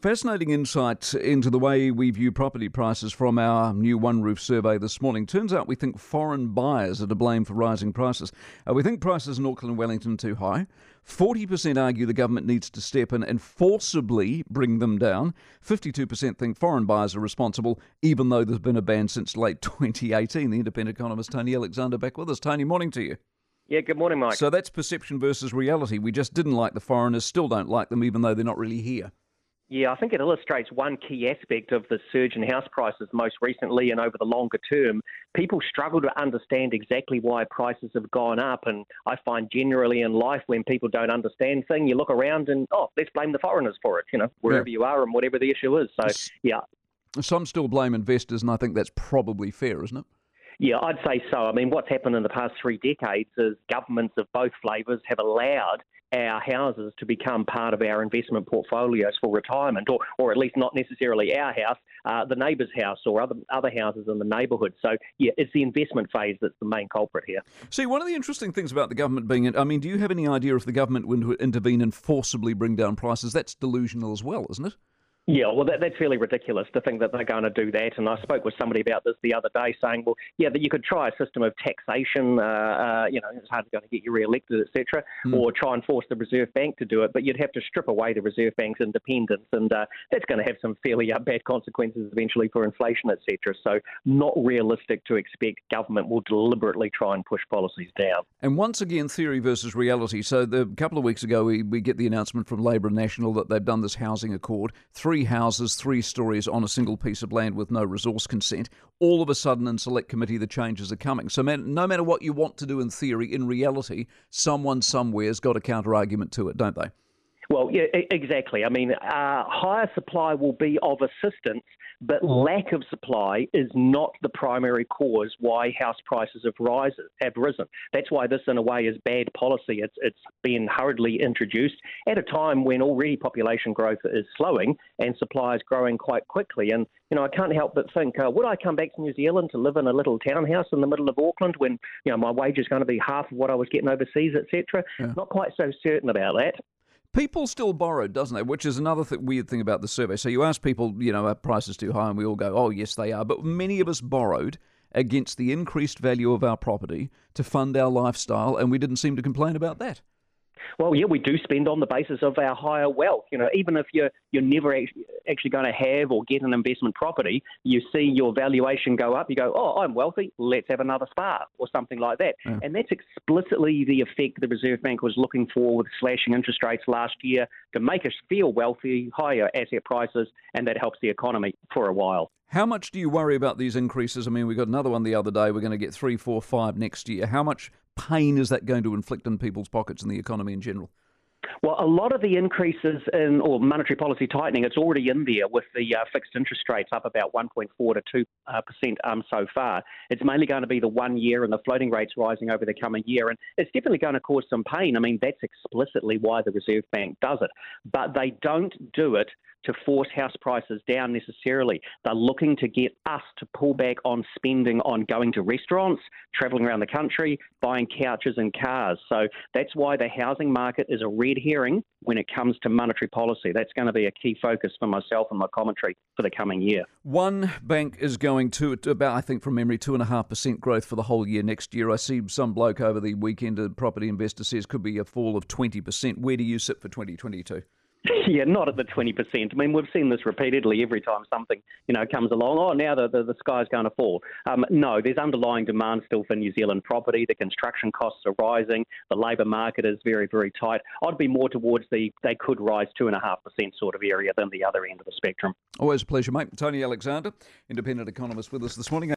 fascinating insight into the way we view property prices from our new One Roof survey this morning. Turns out we think foreign buyers are to blame for rising prices. We think prices in Auckland and Wellington are too high. 40% argue the government needs to step in and forcibly bring them down. 52% think foreign buyers are responsible, even though there's been a ban since late 2018. The independent economist Tony Alexander back with us. Tony, morning to you. Yeah, good morning, Mike. So that's perception versus reality. We just didn't like the foreigners, still don't like them, even though they're not really here. Yeah, I think it illustrates one key aspect of the surge in house prices most recently and over the longer term. People struggle to understand exactly why prices have gone up, and I find generally in life when people don't understand things, you look around and, let's blame the foreigners for it, wherever you are and whatever the issue is. So, yeah. Some still blame investors, and I think that's probably fair, isn't it? Yeah, I'd say so. I mean, what's happened in the past 3 decades is governments of both flavours have allowed our houses to become part of our investment portfolios for retirement, or at least not necessarily our house, the neighbour's house or other houses in the neighbourhood. So, yeah, it's the investment phase that's the main culprit here. See, one of the interesting things about the government being in, do you have any idea if the government would intervene and forcibly bring down prices? That's delusional as well, isn't it? Yeah, well, that's fairly ridiculous to think that they're going to do that. And I spoke with somebody about this the other day saying, well, yeah, that you could try a system of taxation, it's hard to get you re-elected, etc., or try and force the Reserve Bank to do it, but you'd have to strip away the Reserve Bank's independence, and that's going to have some fairly bad consequences eventually for inflation, etc. So not realistic to expect government will deliberately try and push policies down. And once again, theory versus reality. So a couple of weeks ago, we get the announcement from Labour and National that they've done this housing accord. 3 houses, 3 stories on a single piece of land with no resource consent. All of a sudden in select committee the changes are coming. So no matter what you want to do in theory, in reality, someone somewhere's got a counter-argument to it, don't they? Well, yeah, exactly. I mean, higher supply will be of assistance, but lack of supply is not the primary cause why house prices have risen. That's why this, in a way, is bad policy. It's been hurriedly introduced at a time when already population growth is slowing and supply is growing quite quickly. And, I can't help but think, would I come back to New Zealand to live in a little townhouse in the middle of Auckland when, my wage is going to be half of what I was getting overseas, etc.? Yeah. Not quite so certain about that. People still borrowed, doesn't they? Which is another weird thing about the survey. So you ask people, are prices too high? And we all go, oh, yes, they are. But many of us borrowed against the increased value of our property to fund our lifestyle, and we didn't seem to complain about that. Well, yeah, we do spend on the basis of our higher wealth. Even if you're never actually going to have or get an investment property, you see your valuation go up, you go, oh, I'm wealthy, let's have another spa or something like that. Yeah. And that's explicitly the effect the Reserve Bank was looking for with slashing interest rates last year, to make us feel wealthy, higher asset prices, and that helps the economy for a while. How much do you worry about these increases? I mean, we got another one the other day. We're going to get 3, 4, 5 next year. How much pain is that going to inflict on people's pockets and the economy in general? Well, a lot of the increases or monetary policy tightening, it's already in there with the fixed interest rates up about 1.4 to 2% so far. It's mainly going to be the 1 year and the floating rates rising over the coming year, and it's definitely going to cause some pain. I mean, that's explicitly why the Reserve Bank does it. But they don't do it to force house prices down necessarily. They're looking to get us to pull back on spending on going to restaurants, travelling around the country, buying couches and cars. So that's why the housing market is a red herring when it comes to monetary policy. That's going to be a key focus for myself and my commentary for the coming year. One bank is going to about, I think from memory, 2.5% growth for the whole year next year. I see some bloke over the weekend, a property investor, says could be a fall of 20%. Where do you sit for 2022? Yeah, not at the 20%. I mean, we've seen this repeatedly every time something, comes along. Oh, now the sky's going to fall. No, there's underlying demand still for New Zealand property. The construction costs are rising. The labour market is very, very tight. I'd be more towards they could rise 2.5% sort of area than the other end of the spectrum. Always a pleasure, mate. Tony Alexander, independent economist with us this morning.